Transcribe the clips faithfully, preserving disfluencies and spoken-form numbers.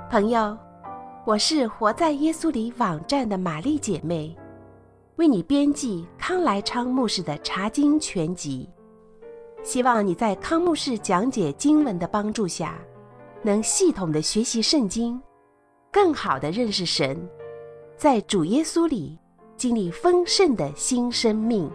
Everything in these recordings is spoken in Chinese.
朋友，我是活在耶稣里网站的玛丽姐妹，为你编辑康来昌牧师的查经全集，希望你在康牧师讲解经文的帮助下，能系统的学习圣经，更好的认识神，在主耶稣里经历丰盛的新生命。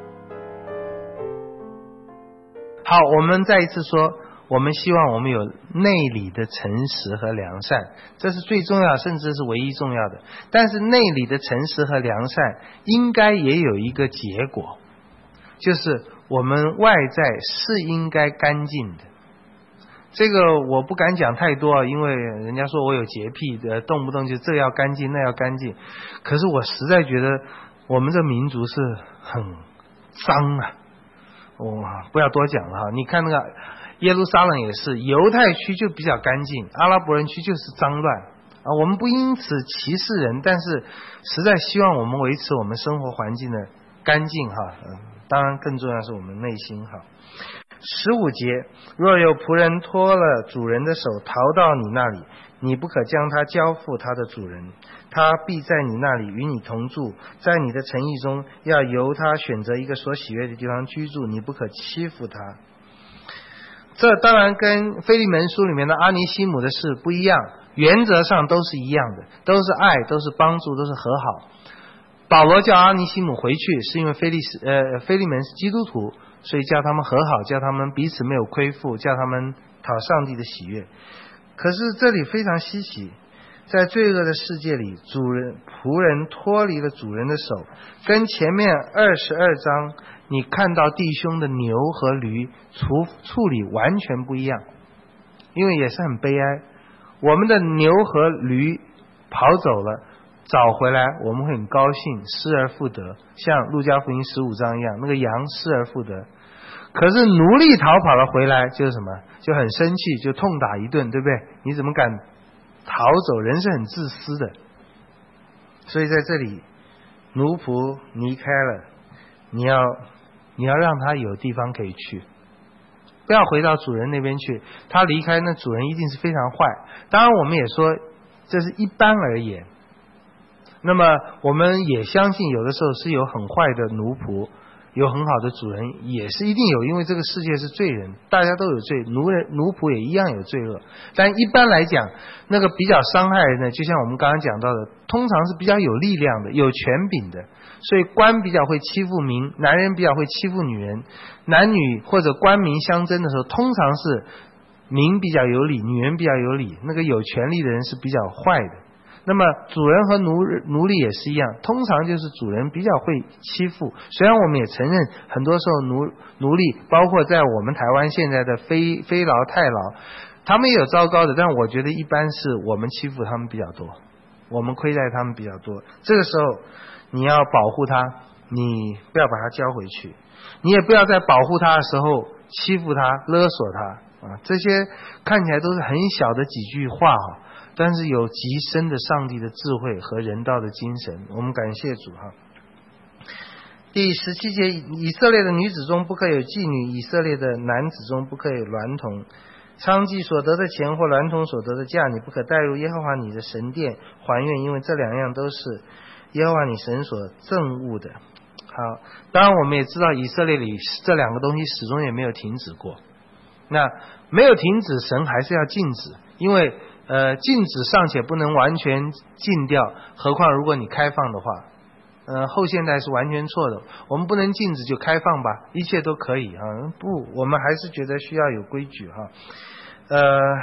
好，我们再一次说，我们希望我们有内里的诚实和良善，这是最重要，甚至是唯一重要的。但是内里的诚实和良善应该也有一个结果，就是我们外在是应该干净的。这个我不敢讲太多，因为人家说我有洁癖的，动不动就这要干净那要干净。可是我实在觉得我们这民族是很脏啊。哦，不要多讲了哈。你看那个耶路撒冷也是，犹太区就比较干净，阿拉伯人区就是脏乱啊。我们不因此歧视人，但是实在希望我们维持我们生活环境的干净哈。嗯，当然更重要是我们内心哈。十五节，若有仆人脱了主人的手逃到你那里，你不可将他交付他的主人，他必在你那里与你同住，在你的城邑中要由他选择一个所喜悦的地方居住，你不可欺负他。这当然跟腓利门书里面的阿尼西姆的事不一样，原则上都是一样的，都是爱，都是帮助，都是和好。保罗叫阿尼西姆回去是因为腓利呃腓利门是基督徒，所以叫他们和好，叫他们彼此没有亏负，叫他们讨上帝的喜悦。可是这里非常稀奇，在罪恶的世界里，主人仆人脱离了主人的手，跟前面二十二章你看到弟兄的牛和驴处处理完全不一样，因为也是很悲哀。我们的牛和驴跑走了，找回来我们会很高兴，失而复得，像路加福音十五章一样，那个羊失而复得。可是奴隶逃跑了回来就是什么，就很生气，就痛打一顿，对不对？你怎么敢逃走？人是很自私的。所以在这里奴仆离开了，你要你要让他有地方可以去，不要回到主人那边去。他离开，那主人一定是非常坏。当然我们也说这是一般而言，那么我们也相信有的时候是有很坏的奴仆，有很好的主人，也是一定有，因为这个世界是罪人，大家都有罪，奴人奴仆也一样有罪恶。但一般来讲，那个比较伤害人的，就像我们刚刚讲到的，通常是比较有力量的，有权柄的。所以官比较会欺负民，男人比较会欺负女人，男女或者官民相争的时候，通常是民比较有理，女人比较有理，那个有权力的人是比较坏的。那么主人和奴奴隶也是一样，通常就是主人比较会欺负。虽然我们也承认很多时候奴奴隶，包括在我们台湾现在的非非劳太劳，他们也有糟糕的，但我觉得一般是我们欺负他们比较多，我们亏待他们比较多。这个时候你要保护他，你不要把他交回去，你也不要在保护他的时候欺负他勒索他啊，这些看起来都是很小的几句话哈，但是有极深的上帝的智慧和人道的精神，我们感谢主哈。第十七节，以色列的女子中不可有妓女，以色列的男子中不可有娈童。娼妓所得的钱或娈童所得的价，你不可带入耶和华你的神殿还愿，因为这两样都是耶和华你神所憎恶的。好，当然我们也知道以色列里这两个东西始终也没有停止过。那没有停止，神还是要禁止，因为呃，禁止尚且不能完全禁掉，何况如果你开放的话，呃，后现代是完全错的。我们不能禁止就开放吧，一切都可以啊。不，我们还是觉得需要有规矩哈。呃，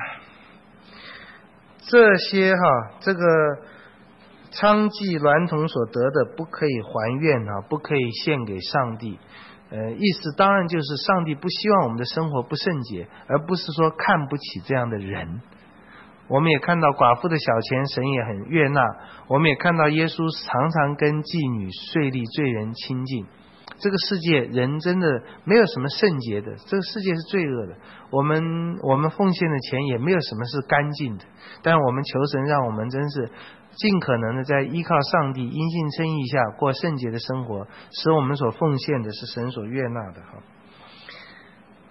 这些哈，这个娼妓娈童所得的不可以还愿啊，不可以献给上帝。呃，意思当然就是上帝不希望我们的生活不圣洁，而不是说看不起这样的人。我们也看到寡妇的小钱神也很悦纳，我们也看到耶稣常常跟妓女税吏罪人亲近。这个世界人真的没有什么圣洁的，这个世界是罪恶的，我们我们奉献的钱也没有什么是干净的，但我们求神让我们真是尽可能的在依靠上帝因信称义下过圣洁的生活，使我们所奉献的是神所悦纳的哈。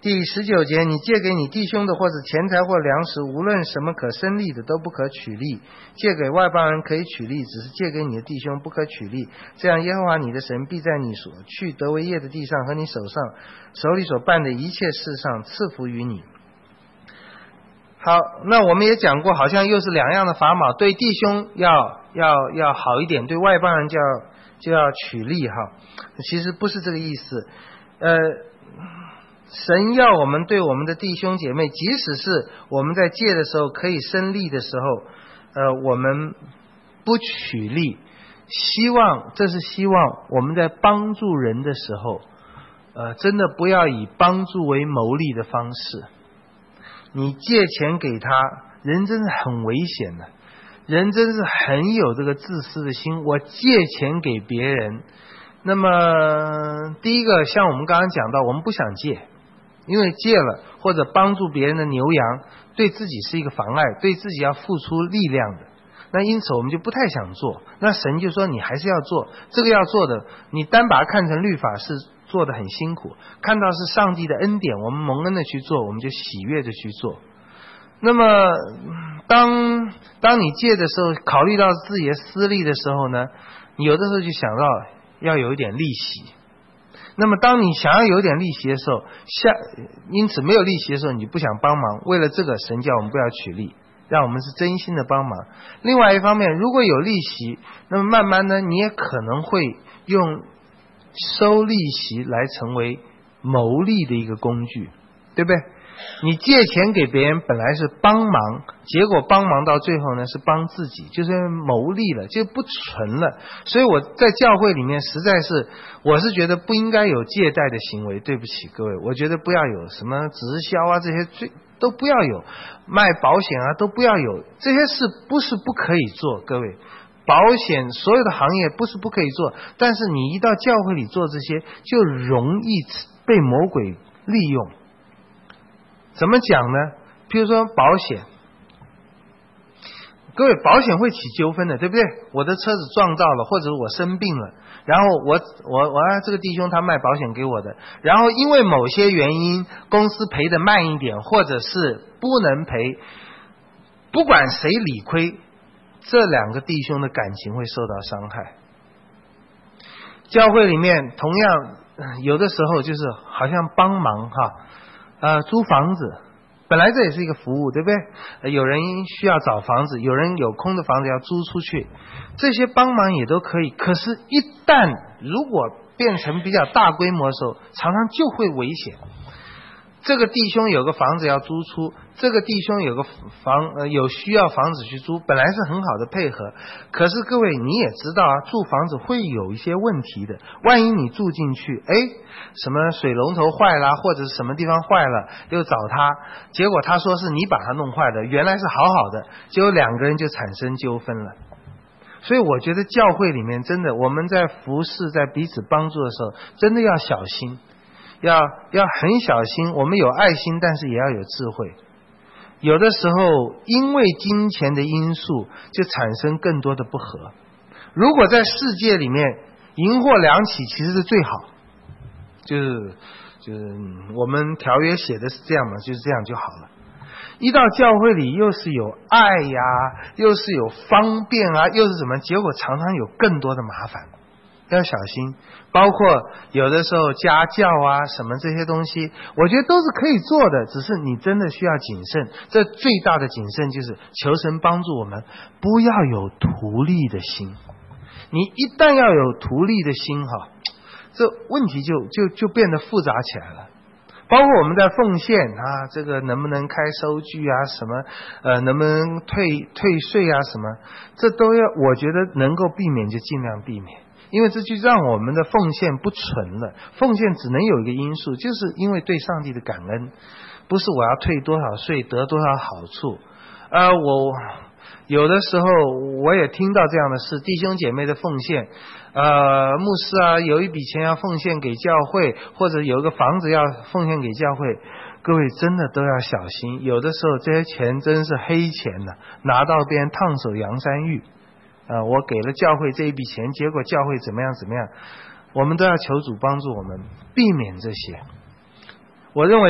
第十九节，你借给你弟兄的或者钱财或粮食，无论什么可生利的都不可取利。借给外邦人可以取利，只是借给你的弟兄不可取利。这样耶和华你的神必在你所去得为业的地上和你手上手里所办的一切事上赐福于你。好，那我们也讲过，好像又是两样的法码，对弟兄要要要好一点，对外邦人就要就要取利哈。其实不是这个意思，呃。神要我们对我们的弟兄姐妹，即使是我们在借的时候可以生利的时候，呃，我们不取利，希望这是希望我们在帮助人的时候，呃，真的不要以帮助为牟利的方式。你借钱给他，人真是很危险的，人真是很有这个自私的心。我借钱给别人，那么第一个像我们刚刚讲到，我们不想借。因为借了或者帮助别人的牛羊，对自己是一个妨碍，对自己要付出力量的，那因此我们就不太想做。那神就说你还是要做，这个要做的，你单把它看成律法是做得很辛苦，看到是上帝的恩典，我们蒙恩的去做，我们就喜悦的去做。那么当当你借的时候，考虑到自己的私利的时候呢，你有的时候就想到要有一点利息。那么当你想要有点利息的时候，下因此没有利息的时候，你不想帮忙，为了这个神叫我们不要取利，让我们是真心的帮忙。另外一方面，如果有利息，那么慢慢呢，你也可能会用收利息来成为牟利的一个工具，对不对？你借钱给别人本来是帮忙，结果帮忙到最后呢是帮自己，就是牟利了，就不纯了。所以我在教会里面实在是，我是觉得不应该有借贷的行为，对不起各位，我觉得不要有什么直销啊，这些最都不要有，卖保险啊都不要有，这些事不是不可以做，各位。保险所有的行业不是不可以做，但是你一到教会里做这些，就容易被魔鬼利用。怎么讲呢？比如说保险，各位，保险会起纠纷的，对不对？我的车子撞到了，或者我生病了，然后我我我、啊、这个弟兄他卖保险给我的，然后因为某些原因公司赔的慢一点，或者是不能赔，不管谁理亏，这两个弟兄的感情会受到伤害。教会里面同样有的时候就是好像帮忙哈。呃，租房子，本来这也是一个服务，对不对？呃、有人需要找房子，有人有空的房子要租出去，这些帮忙也都可以。可是，一旦如果变成比较大规模的时候，常常就会危险。这个弟兄有个房子要租出，这个弟兄有个房呃有需要房子去租，本来是很好的配合。可是各位你也知道啊，住房子会有一些问题的。万一你住进去，哎，什么水龙头坏了，或者是什么地方坏了，又找他，结果他说是你把它弄坏的，原来是好好的，结果两个人就产生纠纷了。所以我觉得教会里面真的，我们在服侍在彼此帮助的时候，真的要小心。要要很小心，我们有爱心，但是也要有智慧。有的时候因为金钱的因素就产生更多的不和。如果在世界里面银货两起其实是最好，就是就是我们条约写的是这样嘛，就是这样就好了。一到教会里又是有爱呀，又是有方便啊，又是什么，结果常常有更多的麻烦，要小心。包括有的时候家教啊什么这些东西，我觉得都是可以做的，只是你真的需要谨慎。这最大的谨慎就是求神帮助我们不要有图利的心。你一旦要有图利的心哈，这问题就就就变得复杂起来了。包括我们在奉献啊，这个能不能开收据啊，什么呃能不能退退税啊，什么这都要，我觉得能够避免就尽量避免。因为这就让我们的奉献不纯了，奉献只能有一个因素，就是因为对上帝的感恩，不是我要退多少税得多少好处。呃，我有的时候我也听到这样的事，弟兄姐妹的奉献，呃，牧师啊有一笔钱要奉献给教会，或者有一个房子要奉献给教会，各位真的都要小心，有的时候这些钱真是黑钱呢、啊，拿到别人烫手杨山芋。呃，我给了教会这一笔钱，结果教会怎么样怎么样，我们都要求主帮助我们避免这些。我认为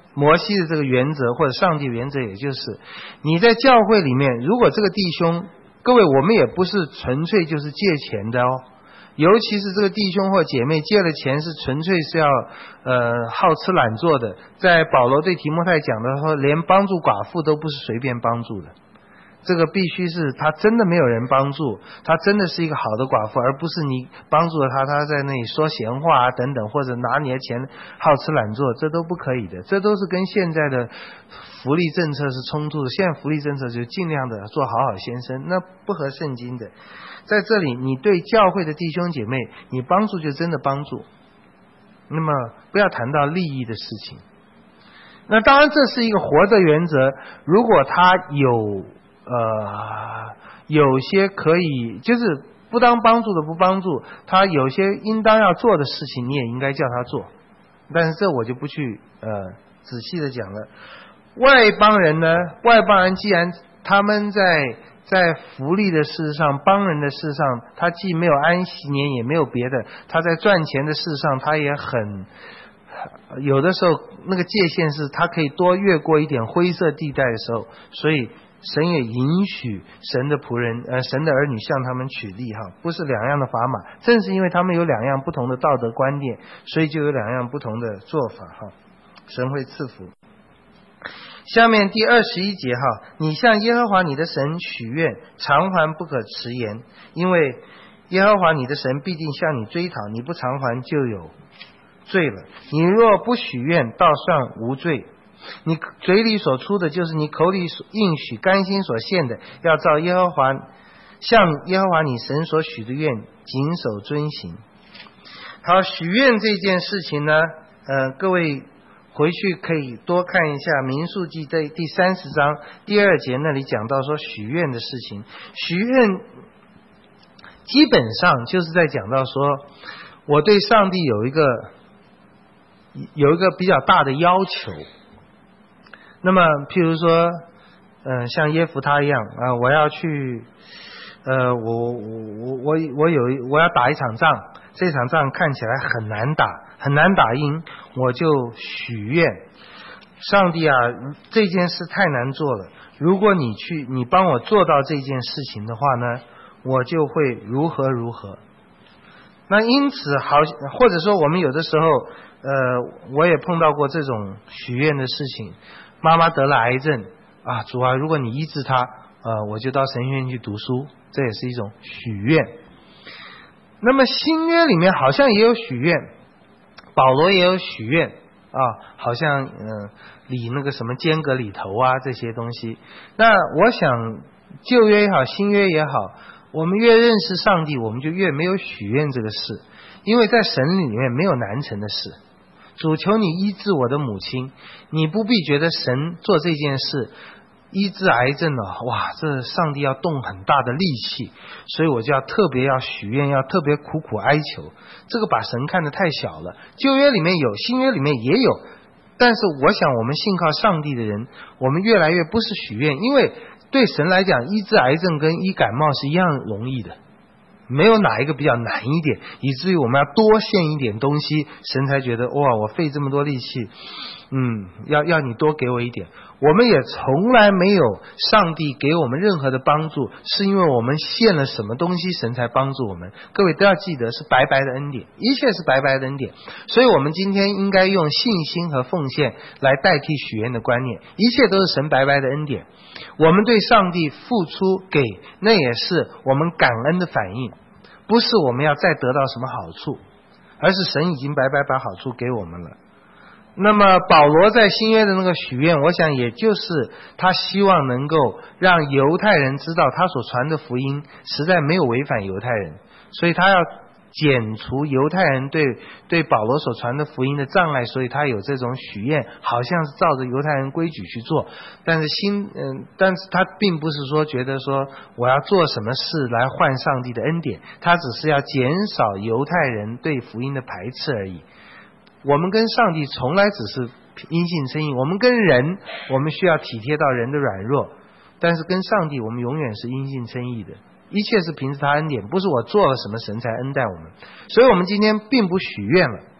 摩西的这个原则或者上帝原则，也就是你在教会里面，如果这个弟兄，各位我们也不是纯粹就是借钱的哦，尤其是这个弟兄或姐妹借了钱是纯粹是要呃好吃懒做的。在保罗对提摩太讲的说，连帮助寡妇都不是随便帮助的，这个必须是他真的没有人帮助，他真的是一个好的寡妇，而不是你帮助了他，他在那里说闲话啊等等，或者拿你的钱好吃懒做，这都不可以的，这都是跟现在的福利政策是冲突的。现在福利政策就尽量的做好好先生，那不合圣经的。在这里你对教会的弟兄姐妹，你帮助就真的帮助，那么不要谈到利益的事情。那当然这是一个活的原则，如果他有呃，有些可以就是不当帮助的不帮助，他有些应当要做的事情你也应该叫他做，但是这我就不去呃仔细的讲了。外邦人呢，外邦人既然他们在在福利的事上，帮人的事上，他既没有安息年也没有别的，他在赚钱的事上他也很有的时候那个界限是他可以多越过一点灰色地带的时候，所以神也允许神的仆人呃神的儿女向他们取利哈，不是两样的砝码，正是因为他们有两样不同的道德观念，所以就有两样不同的做法哈，神会赐福。下面第二十一节哈，你向耶和华你的神许愿，偿还不可迟延，因为耶和华你的神必定向你追讨，你不偿还就有罪了。你若不许愿，倒算无罪。你嘴里所出的就是你口里应许甘心所献的，要照耶和华向耶和华你神所许的愿谨守遵行。好，许愿这件事情呢，呃，各位回去可以多看一下民数记的第三十章第二节，那里讲到说许愿的事情。许愿基本上就是在讲到说，我对上帝有一个有一个比较大的要求。那么譬如说呃，像耶弗他一样啊、呃，我要去呃，我我我我我有我要打一场仗，这场仗看起来很难打很难打赢，我就许愿，上帝啊，这件事太难做了，如果你去你帮我做到这件事情的话呢，我就会如何如何。那因此好，或者说我们有的时候呃，我也碰到过这种许愿的事情，妈妈得了癌症啊，主啊，如果你医治她呃，我就到神学院去读书，这也是一种许愿。那么新约里面好像也有许愿，保罗也有许愿啊，好像嗯、呃、理那个什么间隔里头啊这些东西。那我想旧约也好新约也好，我们越认识上帝，我们就越没有许愿这个事，因为在神里面没有难成的事。主求你医治我的母亲，你不必觉得神做这件事医治癌症了，哇，这上帝要动很大的力气，所以我就要特别要许愿，要特别苦苦哀求，这个把神看得太小了。旧约里面有，新约里面也有，但是我想我们信靠上帝的人，我们越来越不是许愿，因为对神来讲，医治癌症跟医感冒是一样容易的，没有哪一个比较难一点，以至于我们要多献一点东西，神才觉得哇，我费这么多力气，嗯，要要你多给我一点。我们也从来没有上帝给我们任何的帮助，是因为我们献了什么东西，神才帮助我们。各位都要记得，是白白的恩典，一切是白白的恩典。所以我们今天应该用信心和奉献来代替许愿的观念，一切都是神白白的恩典。我们对上帝付出给，那也是我们感恩的反应，不是我们要再得到什么好处，而是神已经白白把好处给我们了。那么保罗在新约的那个许愿，我想也就是他希望能够让犹太人知道他所传的福音实在没有违反犹太人，所以他要减除犹太人对对保罗所传的福音的障碍，所以他有这种许愿，好像是照着犹太人规矩去做。但是新嗯，但是他并不是说觉得说我要做什么事来换上帝的恩典，他只是要减少犹太人对福音的排斥而已。我们跟上帝从来只是因信称义，我们跟人我们需要体贴到人的软弱，但是跟上帝我们永远是因信称义的，一切是凭着他恩典，不是我做了什么神才恩待我们。所以我们今天并不许愿了，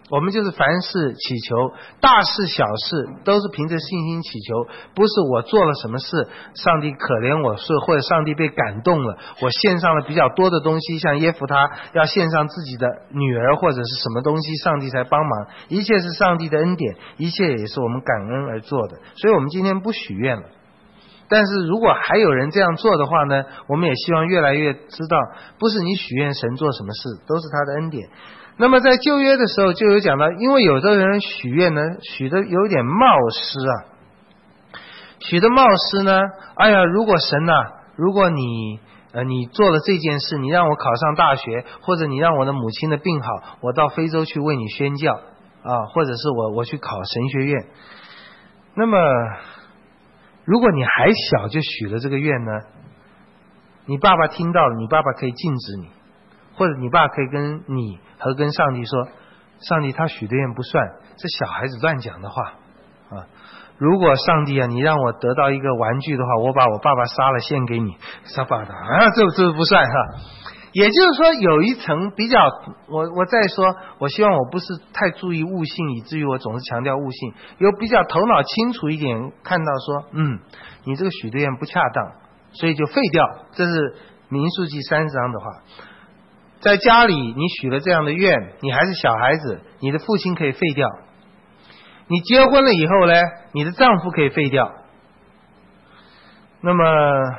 我们就是凡事祈求，大事小事都是凭着信心祈求，不是我做了什么事，上帝可怜我，是或者上帝被感动了，我献上了比较多的东西，像耶弗他要献上自己的女儿或者是什么东西，上帝才帮忙，一切是上帝的恩典，一切也是我们感恩而做的。所以我们今天不许愿了。但是如果还有人这样做的话呢，我们也希望越来越知道，不是你许愿神做什么事，都是他的恩典。那么在旧约的时候就有讲到，因为有的人许愿呢，许的有点冒失啊，许的冒失呢，哎呀，如果神啊，如果你呃你做了这件事，你让我考上大学，或者你让我的母亲的病好，我到非洲去为你宣教啊，或者是我我去考神学院。那么如果你还小就许了这个愿呢，你爸爸听到了，你爸爸可以禁止你，或者你爸可以跟你和跟上帝说，上帝他许的愿不算，这小孩子乱讲的话啊。如果上帝啊，你让我得到一个玩具的话，我把我爸爸杀了献给你，杀爸爸啊，这这不算哈。也就是说有一层比较，我我再说，我希望我不是太注意悟性，以至于我总是强调悟性，有比较头脑清楚一点，看到说嗯，你这个许的愿不恰当，所以就废掉。这是民数记三十章的话。在家里你许了这样的愿，你还是小孩子，你的父亲可以废掉。你结婚了以后呢，你的丈夫可以废掉。那么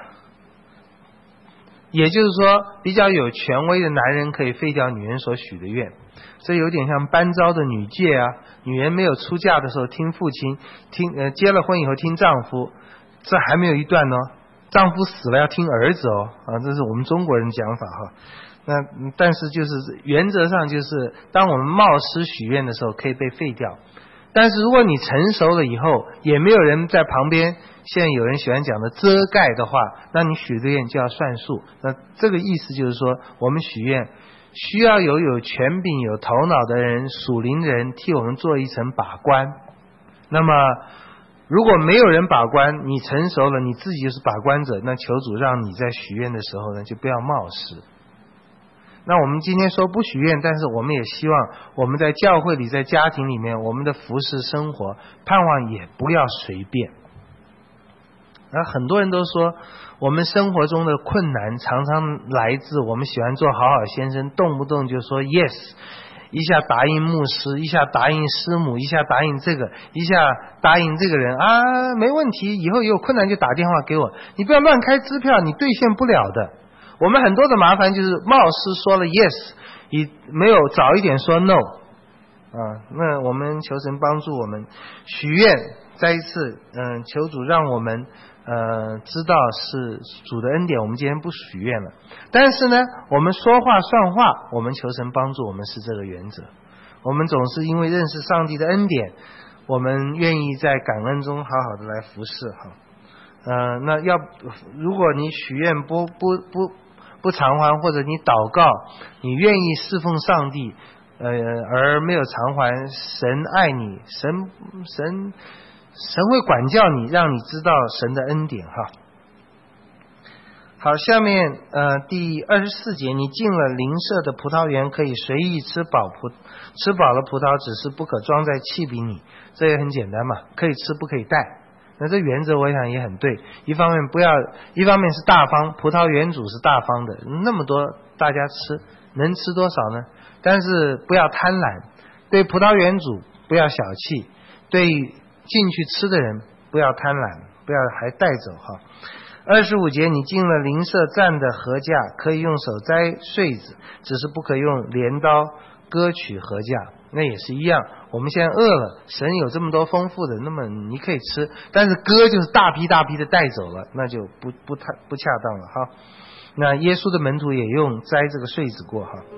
也就是说，比较有权威的男人可以废掉女人所许的愿，这有点像班昭的女戒啊。女人没有出嫁的时候听父亲，听呃结了婚以后听丈夫，这还没有一段呢。丈夫死了要听儿子哦，啊，这是我们中国人讲法哈。那但是就是原则上就是，当我们冒失许愿的时候可以被废掉。但是如果你成熟了以后，也没有人在旁边，现在有人喜欢讲的遮盖的话，那你许的愿就要算数。那这个意思就是说，我们许愿需要有有权柄有头脑的人，属灵的人替我们做一层把关。那么如果没有人把关，你成熟了，你自己就是把关者，那求主让你在许愿的时候呢，就不要冒失。那我们今天说不许愿，但是我们也希望我们在教会里，在家庭里面，我们的服事生活盼望也不要随便。而很多人都说，我们生活中的困难常常来自我们喜欢做好好先生，动不动就说 yes， 一下答应牧师，一下答应师母，一下答应这个，一下答应这个人啊，没问题，以后有困难就打电话给我，你不要乱开支票，你兑现不了的。我们很多的麻烦就是冒失说了 yes， 你没有早一点说 no 啊。那我们求神帮助我们许愿，再一次嗯，求主让我们呃知道是主的恩典，我们今天不许愿了。但是呢，我们说话算话，我们求神帮助我们是这个原则。我们总是因为认识上帝的恩典，我们愿意在感恩中好好的来服侍哈。呃，那要如果你许愿不不不不偿还，或者你祷告，你愿意侍奉上帝，呃，而没有偿还，神爱你，神神神会管教你，让你知道神的恩典哈。好，下面呃第二十四节，你进了邻舍的葡萄园，可以随意吃饱葡吃饱了葡萄，只是不可装在器皿里。这也很简单嘛，可以吃不可以带。那这原则我想也很对，一方面不要，一方面是大方，葡萄园主是大方的，那么多大家吃，能吃多少呢？但是不要贪婪，对葡萄园主不要小气，对进去吃的人不要贪婪，不要还带走哈。二十五节，你进了邻舍站的禾架，可以用手摘穗子，只是不可用镰刀割取禾架。那也是一样，我们现在饿了，神有这么多丰富的，那么你可以吃，但是割就是大批大批的带走了，那就不不太不恰当了哈。那耶稣的门徒也用摘这个穗子过哈。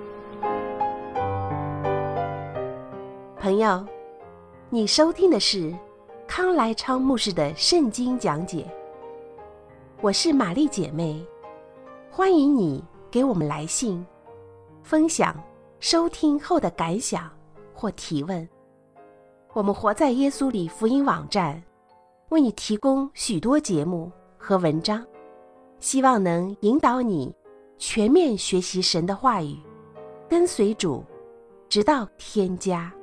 朋友，你收听的是康来昌牧师的圣经讲解，我是玛丽姐妹，欢迎你给我们来信分享收听后的感想或提问。我们活在耶稣里福音网站为你提供许多节目和文章，希望能引导你全面学习神的话语，跟随主直到天家。